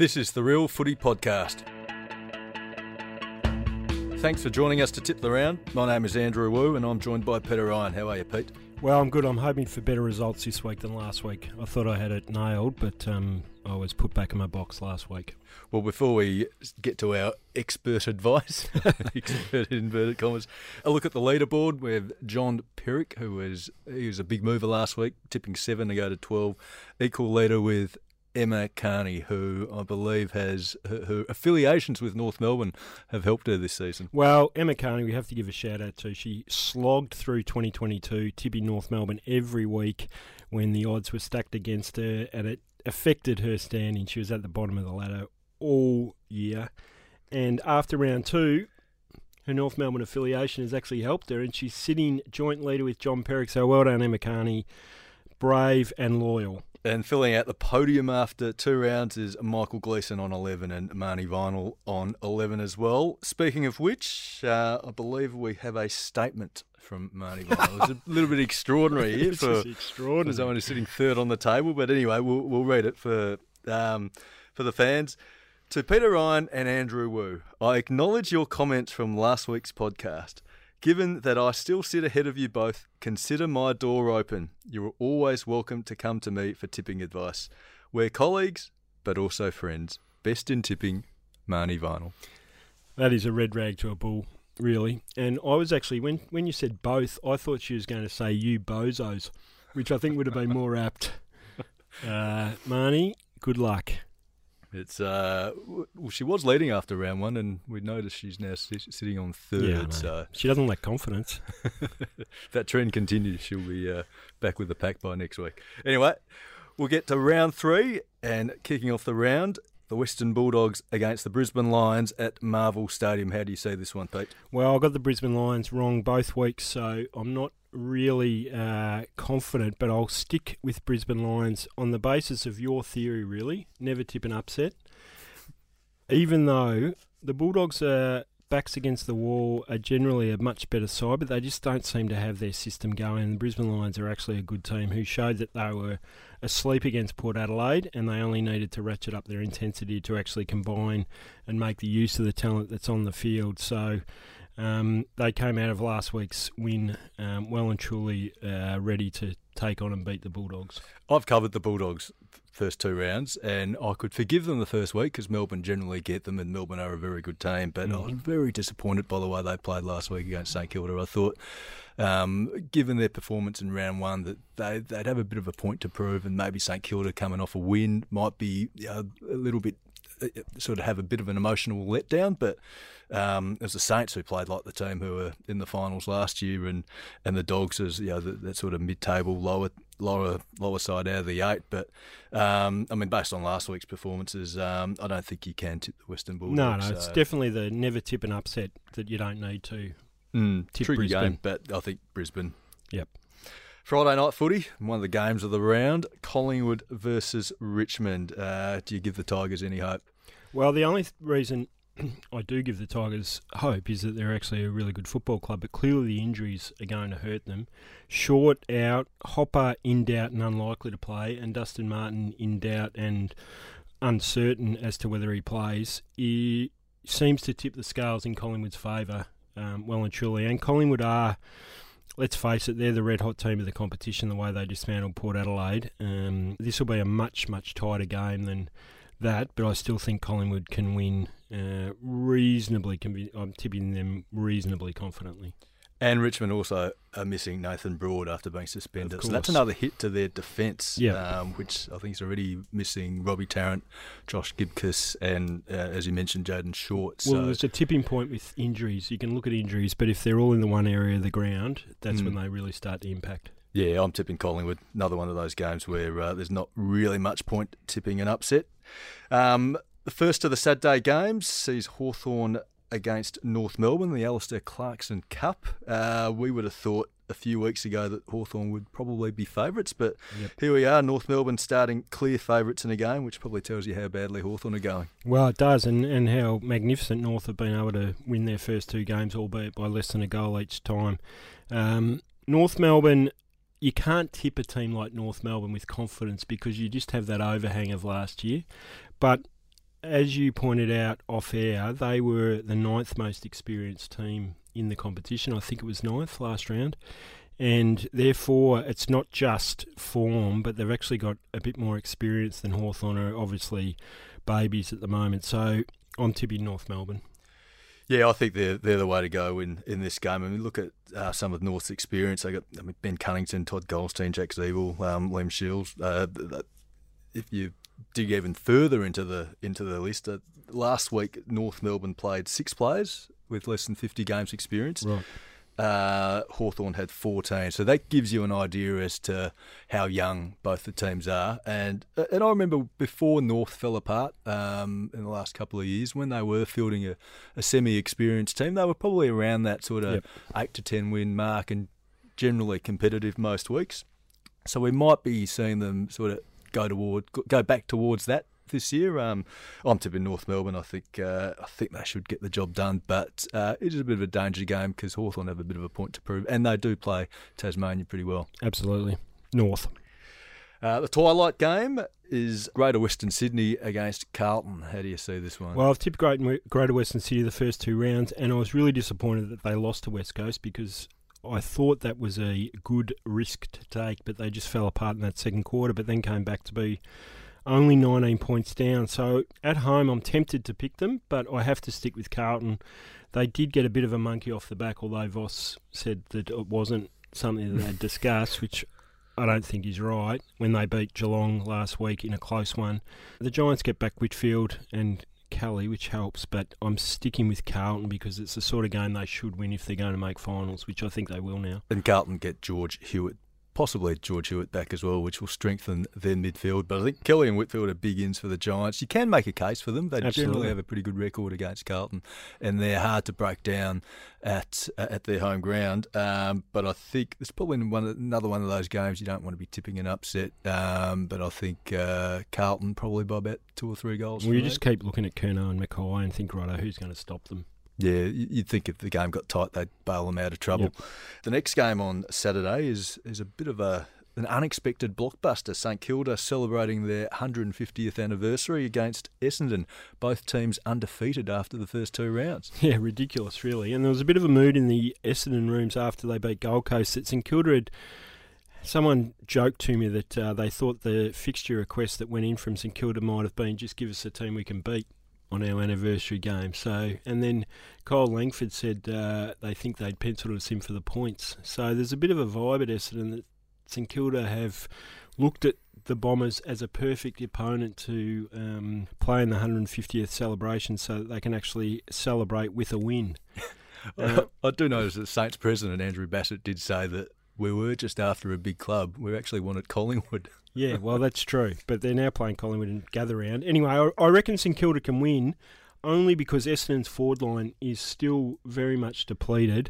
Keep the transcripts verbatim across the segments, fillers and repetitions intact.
This is the Real Footy Podcast. Thanks for joining us to Tip the Round. My name is Andrew Wu and I'm joined by Peter Ryan. How are you, Pete? Well, I'm good. I'm hoping for better results this week than last week. I thought I had it nailed, but um, I was put back in my box last week. Well, before we get to our expert advice, expert in inverted commas, a look at the leaderboard with John Perrick, who was he was a big mover last week, tipping seven to go to twelve. Equal leader with Emma Carney, who I believe has her, her affiliations with North Melbourne have helped her this season. Well, Emma Carney, we have to give a shout out to. She slogged through twenty twenty-two, tipping North Melbourne every week when the odds were stacked against her, and it affected her standing. She was at the bottom of the ladder all year. And after round two, her North Melbourne affiliation has actually helped her, and she's sitting joint leader with John Perrick. So well done, Emma Carney. Brave and loyal. And filling out the podium after two rounds is Michael Gleeson on eleven and Marnie Vinyl on eleven as well. Speaking of which, uh, I believe we have a statement from Marnie Vinyl. It's a little bit extraordinary here for, extraordinary. for someone who's sitting third on the table. But anyway, we'll, we'll read it for um, for the fans. To Peter Ryan and Andrew Wu, I acknowledge your comments from last week's podcast. Given that I still sit ahead of you both, consider my door open. You are always welcome to come to me for tipping advice. We're colleagues, but also friends. Best in tipping, Marnie Vinyl. That is a red rag to a bull, really. And I was actually, when, when you said both, I thought she was going to say you bozos, which I think would have been more apt. Uh, Marnie, good luck. It's uh, well, she was leading after round one, and we noticed she's now sit- sitting on third. Yeah, so she doesn't lack confidence. If that trend continues, she'll be uh, back with the pack by next week. Anyway, we'll get to round three, and kicking off the round, the Western Bulldogs against the Brisbane Lions at Marvel Stadium. How do you see this one, Pete? Well, I got the Brisbane Lions wrong both weeks, so I'm not really uh, confident, but I'll stick with Brisbane Lions on the basis of your theory, really. Never tip an upset. Even though the Bulldogs are backs against the wall are generally a much better side, but they just don't seem to have their system going. And the Brisbane Lions are actually a good team who showed that they were asleep against Port Adelaide, and they only needed to ratchet up their intensity to actually combine and make the use of the talent that's on the field. So Um, they came out of last week's win um, well and truly uh, ready to take on and beat the Bulldogs. I've covered the Bulldogs first two rounds, and I could forgive them the first week because Melbourne generally get them, and Melbourne are a very good team. But mm. I was very disappointed by the way they played last week against St Kilda. I thought, um, given their performance in round one, that they, they'd have a bit of a point to prove, and maybe St Kilda coming off a win might be you know, a little bit sort of have a bit of an emotional letdown, but um, it was the Saints who played like the team who were in the finals last year, and, and the Dogs as you know the, that sort of mid-table lower lower lower side out of the eight. But um, I mean, based on last week's performances, um, I don't think you can tip the Western Bulldogs. No, no, so. It's definitely the never tip an upset that you don't need to mm, tip tricky Brisbane. Game, but I think Brisbane. Yep. Friday night footy, one of the games of the round, Collingwood versus Richmond. Uh, do you give the Tigers any hope? Well, the only th- reason I do give the Tigers hope is that they're actually a really good football club, but clearly the injuries are going to hurt them. Short out, Hopper in doubt and unlikely to play, and Dustin Martin in doubt and uncertain as to whether he plays. He seems to tip the scales in Collingwood's favour um, well and truly, and Collingwood are... Let's face it, they're the red-hot team of the competition, the way they dismantled Port Adelaide. Um, this will be a much, much tighter game than that, but I still think Collingwood can win uh, reasonably. Conv- I'm tipping them reasonably confidently. And Richmond also are missing Nathan Broad after being suspended. So that's another hit to their defence, yeah. um, which I think is already missing Robbie Tarrant, Josh Gibcus, and, uh, as you mentioned, Jaden Short. Well, so there's a tipping point with injuries. You can look at injuries, but if they're all in the one area of the ground, that's mm. when they really start to impact. Yeah, I'm tipping Collingwood. Another one of those games where uh, there's not really much point tipping an upset. Um, the first of the Saturday games sees Hawthorn against North Melbourne, the Alistair Clarkson Cup. Uh, we would have thought a few weeks ago that Hawthorn would probably be favourites, but yep. Here we are, North Melbourne starting clear favourites in a game, which probably tells you how badly Hawthorn are going. Well, it does, and, and how magnificent North have been able to win their first two games, albeit by less than a goal each time. Um, North Melbourne, you can't tip a team like North Melbourne with confidence because you just have that overhang of last year, but as you pointed out off air, they were the ninth most experienced team in the competition. I think it was ninth last round. And therefore, it's not just form, but they've actually got a bit more experience than Hawthorn are obviously babies at the moment. So I'm tipping North Melbourne. Yeah, I think they're they're the way to go in, in this game. I mean, look at uh, some of North's experience. They got I mean, Ben Cunnington, Todd Goldstein, Jack Zeeble, um, Liam Shields. Uh, if you dig even further into the into the list, uh, last week North Melbourne played six players with less than fifty games experience. Right. Uh, Hawthorn had fourteen, so that gives you an idea as to how young both the teams are. And and I remember before North fell apart um, in the last couple of years, when they were fielding a, a semi-experienced team, they were probably around that sort of yep. eight to ten win mark and generally competitive most weeks. So we might be seeing them sort of go toward go back towards that this year. Um, I'm tipping North Melbourne. I think uh, I think they should get the job done, but uh, it is a bit of a danger game because Hawthorn have a bit of a point to prove, and they do play Tasmania pretty well. Absolutely. North. Uh, the twilight game is Greater Western Sydney against Carlton. How do you see this one? Well, I've tipped Greater Western Sydney the first two rounds, and I was really disappointed that they lost to West Coast because I thought that was a good risk to take, but they just fell apart in that second quarter, but then came back to be only nineteen points down. So at home, I'm tempted to pick them, but I have to stick with Carlton. They did get a bit of a monkey off the back, although Voss said that it wasn't something that they'd discussed, which I don't think is right, when they beat Geelong last week in a close one. The Giants get back Whitfield and Kelly, which helps, but I'm sticking with Carlton because it's the sort of game they should win if they're going to make finals, which I think they will now. And Carlton get George Hewitt. Possibly George Hewitt back as well, which will strengthen their midfield. But I think Kelly and Whitfield are big ins for the Giants. You can make a case for them. They Absolutely. generally have a pretty good record against Carlton, and they're hard to break down at at their home ground. Um, but I think it's probably one, another one of those games you don't want to be tipping an upset. Um, but I think uh, Carlton probably by about two or three goals. Well, you just keep looking at Curnow and Mackay and think, righto, who's going to stop them? Yeah, you'd think if the game got tight, they'd bail them out of trouble. Yep. The next game on Saturday is is a bit of a an unexpected blockbuster. St Kilda celebrating their one hundred fiftieth anniversary against Essendon. Both teams undefeated after the first two rounds. Yeah, ridiculous, really. And there was a bit of a mood in the Essendon rooms after they beat Gold Coast that St Kilda had... Someone joked to me that uh, they thought the fixture request that went in from St Kilda might have been, just give us a team we can beat on our anniversary game. So, and then Kyle Langford said uh, they think they'd penciled us in for the points. So there's a bit of a vibe at Essendon that St Kilda have looked at the Bombers as a perfect opponent to um, play in the one hundred fiftieth celebration so that they can actually celebrate with a win. uh, I do notice that Saints president Andrew Bassett did say that we were just after a big club. We actually wanted Collingwood. Yeah, well, that's true. But they're now playing Collingwood and Gather Round. Anyway, I, I reckon St Kilda can win only because Essendon's forward line is still very much depleted,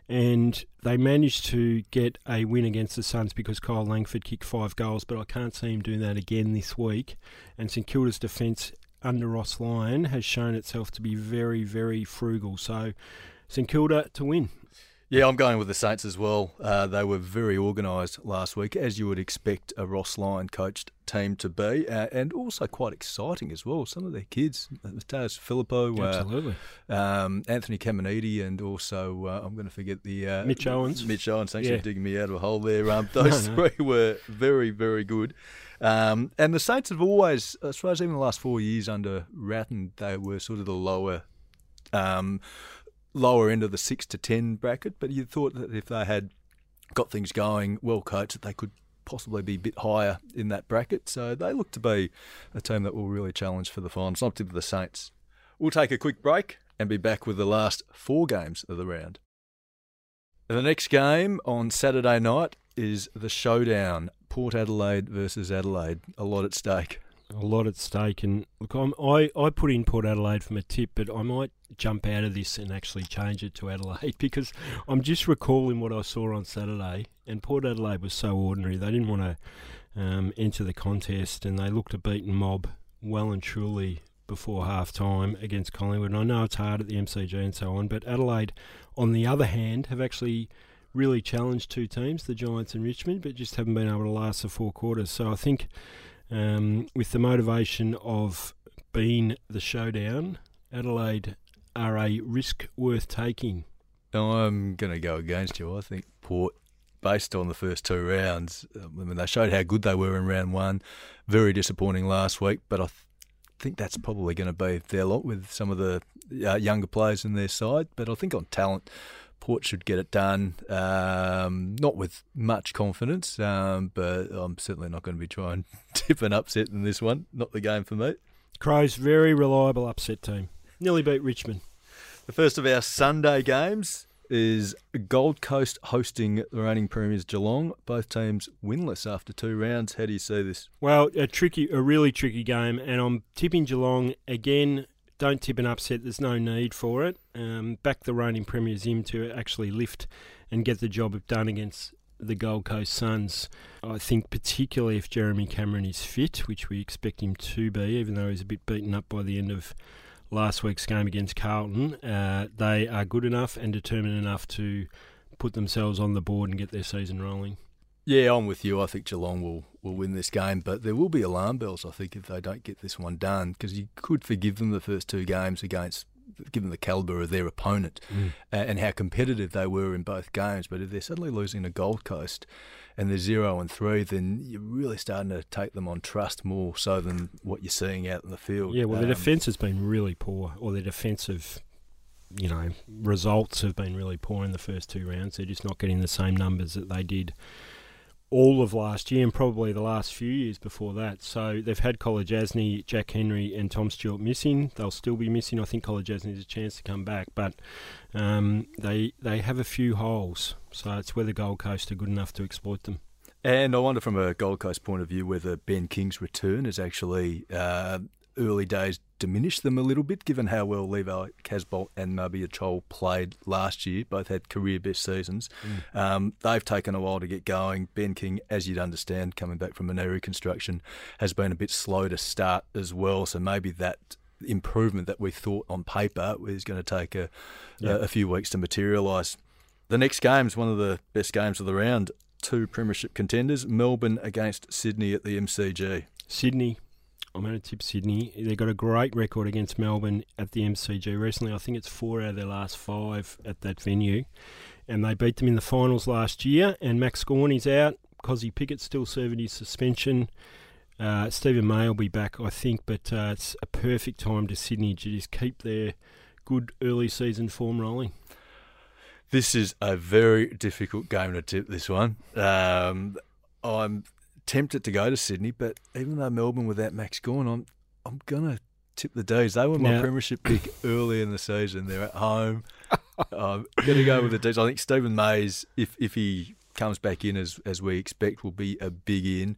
and they managed to get a win against the Suns because Kyle Langford kicked five goals, but I can't see him doing that again this week. And St Kilda's defence under Ross Lyon has shown itself to be very, very frugal. So St Kilda to win. Yeah, I'm going with the Saints as well. Uh, they were very organised last week, as you would expect a Ross Lyon-coached team to be, uh, and also quite exciting as well. Some of their kids, Matthias Filippo, uh, Absolutely. Um, Anthony Caminiti, and also, uh, I'm going to forget the... Uh, Mitch Owens. Mitch Owens, thanks yeah. for digging me out of a hole there. Um, those no, no. three were very, very good. Um, and the Saints have always, I suppose even the last four years under Ratton, they were sort of the lower... Um, lower end of the six to ten bracket, but you thought that if they had got things going, well coached, that they could possibly be a bit higher in that bracket. So they look to be a team that will really challenge for the finals. Not to the Saints. We'll take a quick break and be back with the last four games of the round. The next game on Saturday night is the showdown, Port Adelaide versus Adelaide. A lot at stake. A lot at stake, and look, I'm, I I put in Port Adelaide for my tip, but I might jump out of this and actually change it to Adelaide because I'm just recalling what I saw on Saturday, and Port Adelaide was so ordinary. They didn't want to um, enter the contest, and they looked a beaten mob well and truly before half time against Collingwood. And I know it's hard at the M C G and so on, but Adelaide, on the other hand, have actually really challenged two teams, the Giants and Richmond, but just haven't been able to last the four quarters. So I think. Um, with the motivation of been the showdown. Adelaide are a risk worth taking. I'm going to go against you. I think Port, based on the first two rounds, I mean, they showed how good they were in round one. Very disappointing last week, but I th- think that's probably going to be their lot with some of the uh, younger players in their side. But I think on talent, Port should get it done. Um, not with much confidence, um, but I'm certainly not going to be trying to tip an upset in this one. Not the game for me. Crows, very reliable upset team. Nearly beat Richmond. The first of our Sunday games is Gold Coast hosting the reigning premiers Geelong. Both teams winless after two rounds. How do you see this? Well, a tricky, a really tricky game, and I'm tipping Geelong again. Don't tip an upset. There's no need for it. Um, back the reigning premiers in to actually lift and get the job done against the Gold Coast Suns. I think particularly if Jeremy Cameron is fit, which we expect him to be, even though he's a bit beaten up by the end of last week's game against Carlton, uh, they are good enough and determined enough to put themselves on the board and get their season rolling. Yeah, I'm with you. I think Geelong will, will win this game, but there will be alarm bells, I think, if they don't get this one done, because you could forgive them the first two games against, given the calibre of their opponent mm. and how competitive they were in both games. But if they're suddenly losing to Gold Coast and they're zero and three, then you're really starting to take them on trust more so than what you're seeing out in the field. Yeah, well, um, their defence has been really poor, or their defensive, you know, results have been really poor in the first two rounds. They're just not getting the same numbers that they did all of last year and probably the last few years before that. So they've had Kolodjasny, Jack Henry and Tom Stewart missing. They'll still be missing. I think Kolodjasny has a chance to come back, but um, they they have a few holes. So it's whether Gold Coast are good enough to exploit them. And I wonder from a Gold Coast point of view whether Ben King's return has actually, uh, early days, diminished them a little bit, given how well Levi Casbolt and Mabior Chol played last year. Both had career best seasons. Mm. Um, they've taken a while to get going. Ben King, as you'd understand, coming back from a knee reconstruction, has been a bit slow to start as well. So maybe that improvement that we thought on paper is going to take a, yeah. a, a few weeks to materialise. The next game is one of the best games of the round. Two premiership contenders, Melbourne against Sydney at the M C G. Sydney. I'm going to tip Sydney. They've got a great record against Melbourne at the M C G recently. I think it's four out of their last five at that venue. And they beat them in the finals last year. And Max Gawney's out. Cozzy Pickett's still serving his suspension. Uh, Stephen May will be back, I think. But uh, it's a perfect time to Sydney to just keep their good early season form rolling. This is a very difficult game to tip, this one. Um, I'm tempted to go to Sydney, but even though Melbourne without Max Gawn, I'm, I'm going to tip the D's. They were my yeah. premiership pick early in the season. They're at home. I'm going to go with the D's. I think Stephen May's, if if he comes back in as as we expect, will be a big in.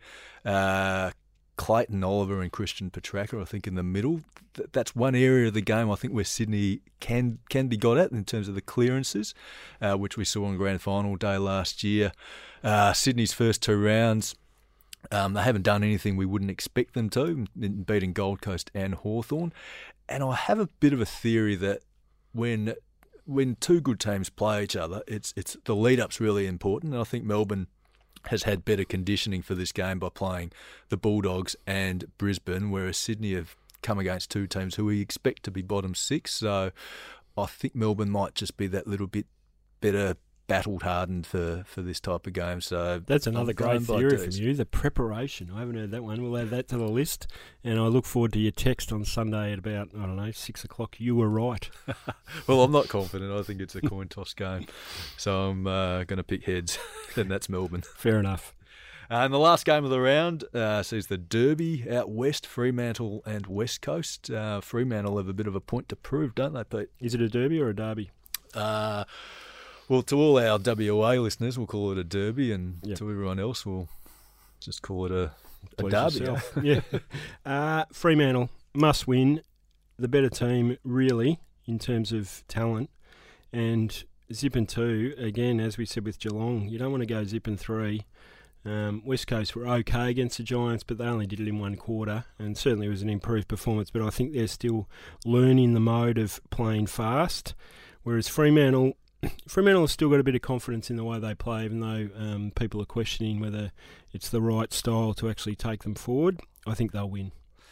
Uh, Clayton Oliver and Christian Petracca, I think, in the middle. Th- that's one area of the game I think where Sydney can can be got at in terms of the clearances, uh, which we saw on grand final day last year. Uh, Sydney's first two rounds, um, they haven't done anything we wouldn't expect them to, in beating Gold Coast and Hawthorn. And I have a bit of a theory that when when two good teams play each other, it's it's the lead-up's really important. And I think Melbourne has had better conditioning for this game by playing the Bulldogs and Brisbane, whereas Sydney have come against two teams who we expect to be bottom six. So I think Melbourne might just be that little bit better battled hardened for, for this type of game. So that's another great theory from you, the preparation. I haven't heard that one. We'll add that to the list. And I look forward to your text on Sunday at about, I don't know, six o'clock. You were right. Well, I'm not confident. I think it's a coin toss game. So I'm uh, going to pick heads, and that's Melbourne. Fair enough. Uh, and the last game of the round uh, sees the Derby out west, Fremantle and West Coast. Uh, Fremantle have a bit of a point to prove, don't they, Pete? Is it a Derby or a Derby? Uh, well, to all our W A listeners, we'll call it a Derby, and yep. to everyone else, we'll just call it a, a Derby. Eh? yeah. Uh, Fremantle must win. The better team, really, in terms of talent. And zip and two, again, as we said with Geelong, you don't want to go zip and three. Um, West Coast were okay against the Giants, but they only did it in one quarter, and certainly it was an improved performance, but I think they're still learning the mode of playing fast, whereas Fremantle Fremantle have still got a bit of confidence in the way they play, even though um, people are questioning whether it's the right style to actually take them forward. I think they'll win.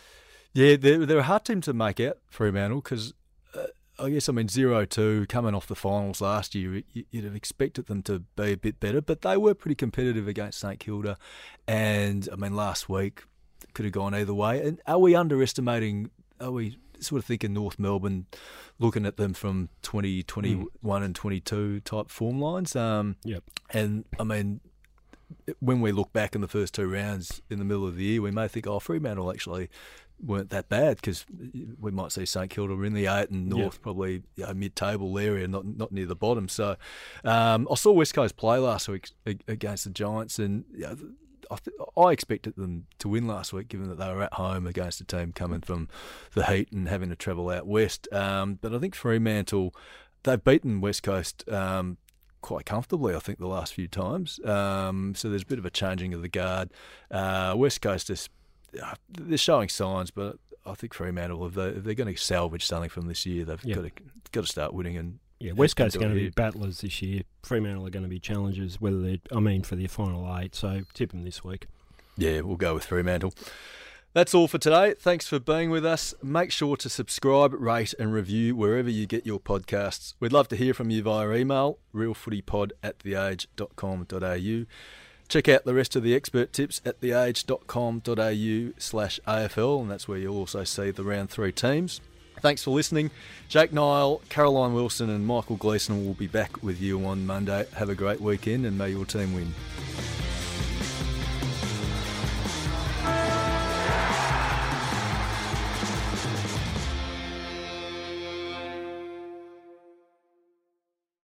Yeah, they're, they're a hard team to make out, Fremantle, because uh, I guess, I mean, zero two coming off the finals last year, you, you'd have expected them to be a bit better, but they were pretty competitive against St Kilda. And, I mean, last week could have gone either way. And are we underestimating, are we sort of thinking North Melbourne, looking at them from twenty twenty-one mm. and twenty-two type form lines? Um, yep. And, I mean, when we look back in the first two rounds in the middle of the year, we may think, oh, Fremantle actually weren't that bad, because we might see St Kilda in the eight and North yep. probably, you know, mid-table area, not not near the bottom. So um, I saw West Coast play last week against the Giants, and you know, I, th- I expected them to win last week, given that they were at home against a team coming from the heat and having to travel out west. Um, but I think Fremantle, they've beaten West Coast um, quite comfortably, I think, the last few times. Um, so there's a bit of a changing of the guard. Uh, West Coast is they're showing signs, but I think Fremantle, if, they, if they're going to salvage something from this year, they've yep. got to got to start winning. And yeah, West Coast are going to be battlers this year. Fremantle are going to be challengers, whether they, I mean, for their final eight. So tip them this week. Yeah, we'll go with Fremantle. That's all for today. Thanks for being with us. Make sure to subscribe, rate and review wherever you get your podcasts. We'd love to hear from you via email, realfootypod at theage dot com dot a u. Check out the rest of the expert tips at theage dot com dot a u slash A F L, and that's where you'll also see the round three teams. Thanks for listening. Jake Nile, Caroline Wilson and Michael Gleeson will be back with you on Monday. Have a great weekend and may your team win.